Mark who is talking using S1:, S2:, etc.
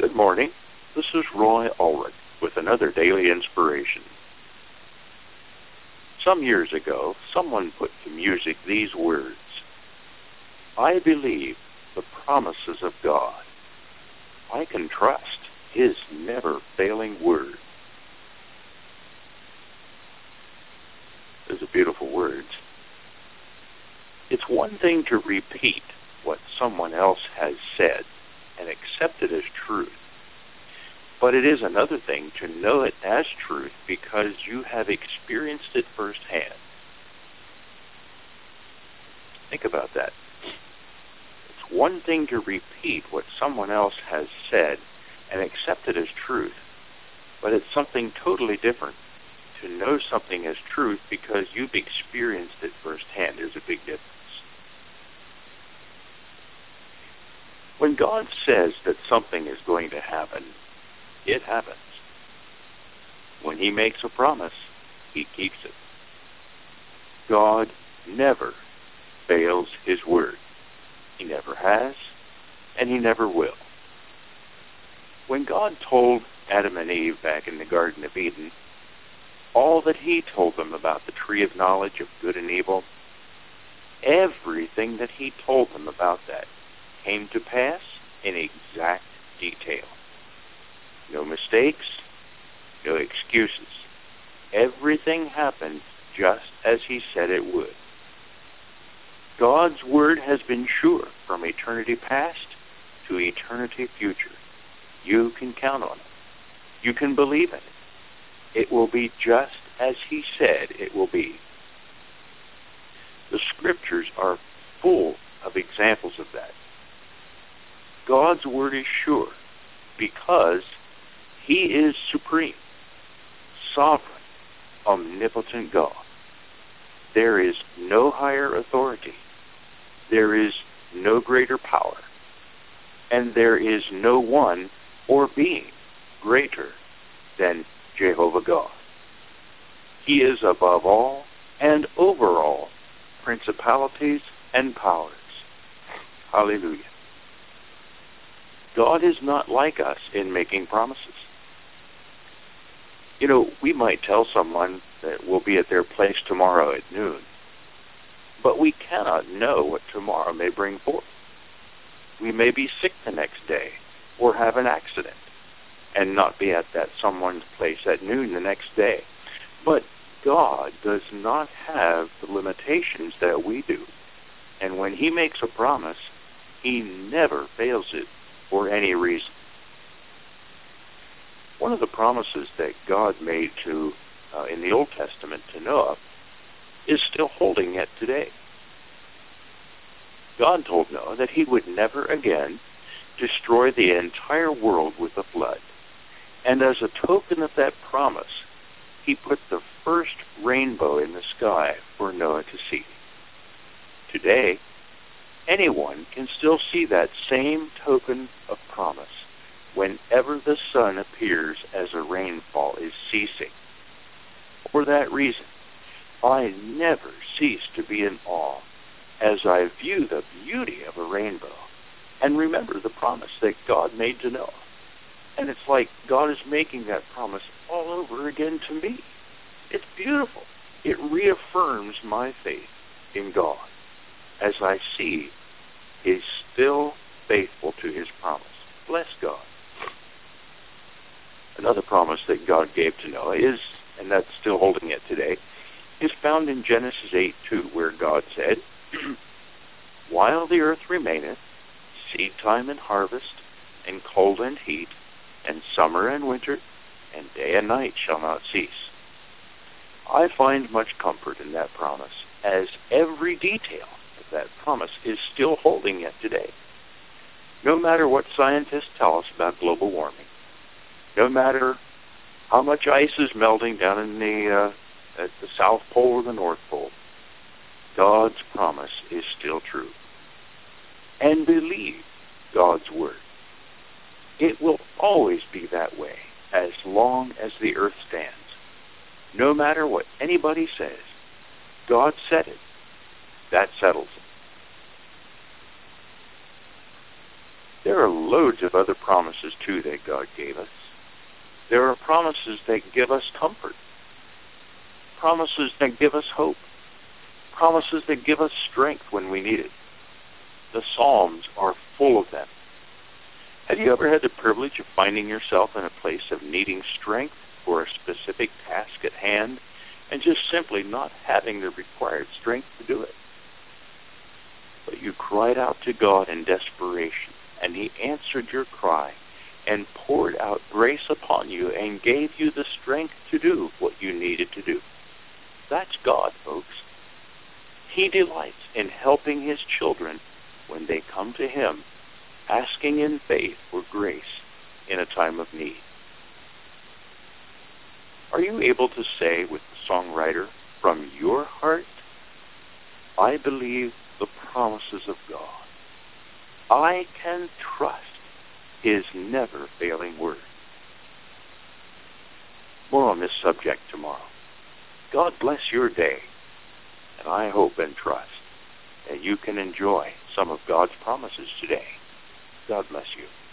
S1: Good morning. This is Roy Ulrich with another daily inspiration. Some years ago, someone put to music these words: I believe the promises of God. I can trust His never-failing word. Those are beautiful words. It's one thing to repeat what someone else has said and accept it as truth. But it is another thing to know it as truth because you have experienced it firsthand. Think about that. It's one thing to repeat what someone else has said and accept it as truth, but it's something totally different to know something as truth because you've experienced it firsthand. There's a big difference. When God says that something is going to happen, it happens. When He makes a promise, He keeps it. God never fails His word. He never has, and He never will. When God told Adam and Eve back in the Garden of Eden all that He told them about the tree of knowledge of good and evil, everything that He told them about that came to pass in exact detail. No mistakes, no excuses. Everything happened just as He said it would. God's word has been sure from eternity past to eternity future. You can count on it. You can believe in it. It will be just as He said it will be. The Scriptures are full of examples of that. God's word is sure because He is supreme, sovereign, omnipotent God. There is no higher authority. There is no greater power. And there is no one or being greater than Jehovah God. He is above all and over all principalities and powers. Hallelujah. God is not like us in making promises. You know, we might tell someone that we'll be at their place tomorrow at noon, but we cannot know what tomorrow may bring forth. We may be sick the next day or have an accident and not be at that someone's place at noon the next day. But God does not have the limitations that we do. And when He makes a promise, He never fails it for any reason. One of the promises that God made to in the Old Testament to Noah is still holding yet today. God told Noah that He would never again destroy the entire world with a flood. And as a token of that promise, He put the first rainbow in the sky for Noah to see. Today, anyone can still see that same token of promise whenever the sun appears as a rainfall is ceasing. For that reason, I never cease to be in awe as I view the beauty of a rainbow and remember the promise that God made to Noah. And it's like God is making that promise all over again to me. It's beautiful. It reaffirms my faith in God as I see He's still faithful to His promise. Bless God. Another promise that God gave to Noah is, and that's still holding it today, is found in Genesis 8:2, where God said, While the earth remaineth, seed time and harvest, and cold and heat, and summer and winter, and day and night shall not cease. I find much comfort in that promise, as every detail of that promise is still holding it today. No matter what scientists tell us about global warming, no matter how much ice is melting down in at the South Pole or the North Pole, God's promise is still true. And believe God's word. It will always be that way as long as the earth stands. No matter what anybody says, God said it. That settles it. There are loads of other promises, too, that God gave us. There are promises that give us comfort, promises that give us hope, promises that give us strength when we need it. The Psalms are full of them. Have you ever had the privilege of finding yourself in a place of needing strength for a specific task at hand and just simply not having the required strength to do it? But you cried out to God in desperation, and He answered your cry and poured out grace upon you and gave you the strength to do what you needed to do. That's God, folks. He delights in helping His children when they come to Him, asking in faith for grace in a time of need. Are you able to say with the songwriter, from your heart, I believe the promises of God. I can trust His never-failing word. More on this subject tomorrow. God bless your day, and I hope and trust that you can enjoy some of God's promises today. God bless you.